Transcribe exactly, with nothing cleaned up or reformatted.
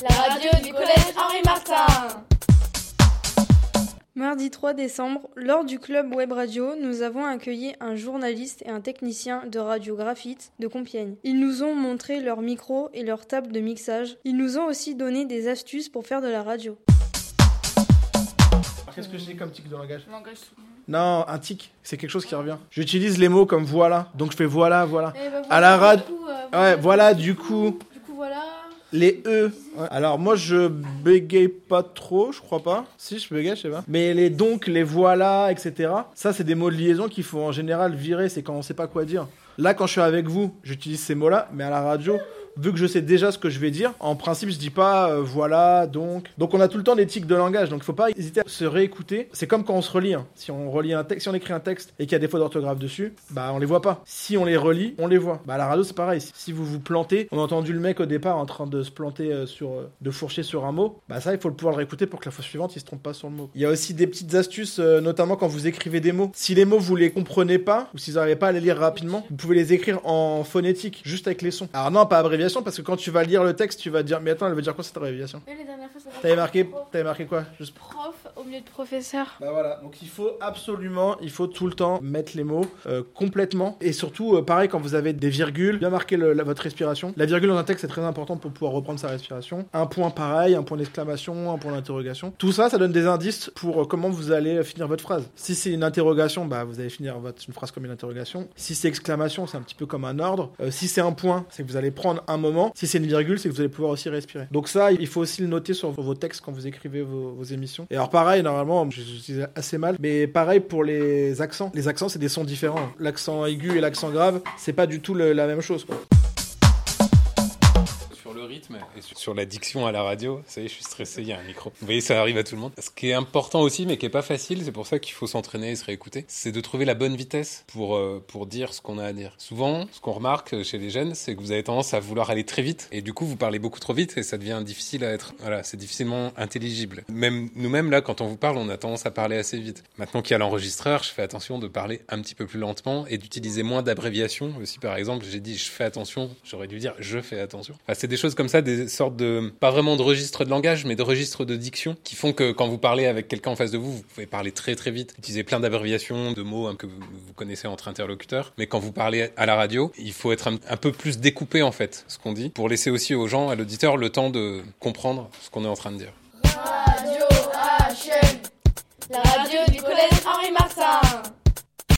La radio du collège Henri Martin. Mardi trois décembre, lors du club web radio, nous avons accueilli un journaliste et un technicien de Radio Graphite de Compiègne. Ils nous ont montré leurs micros et leur table de mixage. Ils nous ont aussi donné des astuces pour faire de la radio. Qu'est-ce que je dis comme tic de langage ? Langage. Non, un tic, c'est quelque chose qui revient. J'utilise les mots comme voilà, donc je fais voilà, voilà. Eh ben, voilà À la radio, euh, ouais, voilà, du coup, Du coup, voilà. les E. Ouais. Alors moi, je bégaye pas trop, je crois pas. Si, je bégaye, je sais pas. Mais les donc, les voilà, et cetera. Ça, c'est des mots de liaison qu'il faut en général virer, c'est quand on sait pas quoi dire. Là, quand je suis avec vous, j'utilise ces mots-là, mais à la radio, vu que je sais déjà ce que je vais dire, en principe, je dis pas euh, voilà, donc. Donc, on a tout le temps des tics de langage, donc il faut pas hésiter à se réécouter. C'est comme quand on se relit. Hein. Si on relit un texte, si on écrit un texte et qu'il y a des fautes d'orthographe dessus, bah on les voit pas. Si on les relit, on les voit. Bah à la radio, c'est pareil. Si vous vous plantez, on a entendu le mec au départ en train de se planter euh, sur, euh, de fourcher sur un mot. Bah ça, il faut le pouvoir le réécouter pour que la fois suivante, il se trompe pas sur le mot. Il y a aussi des petites astuces, euh, notamment quand vous écrivez des mots. Si les mots vous les comprenez pas ou si vous n'arrivez pas à les lire rapidement, vous pouvez les écrire en phonétique, juste avec les sons. Alors non, pas abréviation, parce que quand tu vas lire le texte, tu vas te dire mais attends, elle veut dire quoi cette abréviation ? Et les dernières fois, ça T'avais marqué, t'avais marqué quoi ? Juste... prof au milieu de professeur. Bah voilà, donc il faut absolument, il faut tout le temps mettre les mots euh, complètement. Et surtout, euh, pareil, quand vous avez des virgules, bien marquer le, la, votre respiration. La virgule dans un texte, c'est très important pour pouvoir reprendre sa respiration. Un point pareil, un point d'exclamation, un point d'interrogation. Tout ça, ça donne des indices pour euh, comment vous allez finir votre phrase. Si c'est une interrogation, bah vous allez finir votre une phrase comme une interrogation. Si c'est exclamation, c'est un petit peu comme un ordre. Euh, si c'est un point, c'est que vous allez prendre un moment. Si c'est une virgule, c'est que vous allez pouvoir aussi respirer. Donc ça, il faut aussi le noter sur vos textes quand vous écrivez vos, vos émissions. Et alors pareil, normalement, j'utilise assez mal, mais pareil pour les accents. Les accents, c'est des sons différents. L'accent aigu et l'accent grave, c'est pas du tout le, la même chose, quoi. Sur le rythme et sur la diction à la radio, ça y est, je suis stressé, il y a un micro. Vous voyez, ça arrive à tout le monde. Ce qui est important aussi, mais qui est pas facile, c'est pour ça qu'il faut s'entraîner et se réécouter, c'est de trouver la bonne vitesse pour, euh, pour dire ce qu'on a à dire. Souvent, ce qu'on remarque chez les jeunes, c'est que vous avez tendance à vouloir aller très vite, et du coup, vous parlez beaucoup trop vite, et ça devient difficile à être, voilà, c'est difficilement intelligible. Même nous-mêmes, là, quand on vous parle, on a tendance à parler assez vite. Maintenant qu'il y a l'enregistreur, je fais attention de parler un petit peu plus lentement, et d'utiliser moins d'abréviations aussi. Par exemple, j'ai dit je fais attention, j'aurais dû dire je fais attention. Enfin, c'est des choses comme ça, des sortes de, pas vraiment de registres de langage, mais de registres de diction, qui font que quand vous parlez avec quelqu'un en face de vous, vous pouvez parler très très vite, utiliser plein d'abréviations, de mots hein, que vous, vous connaissez entre interlocuteurs, mais quand vous parlez à la radio, il faut être un, un peu plus découpé en fait, ce qu'on dit, pour laisser aussi aux gens, à l'auditeur, le temps de comprendre ce qu'on est en train de dire. Radio H M, la radio du collège Henri Martin.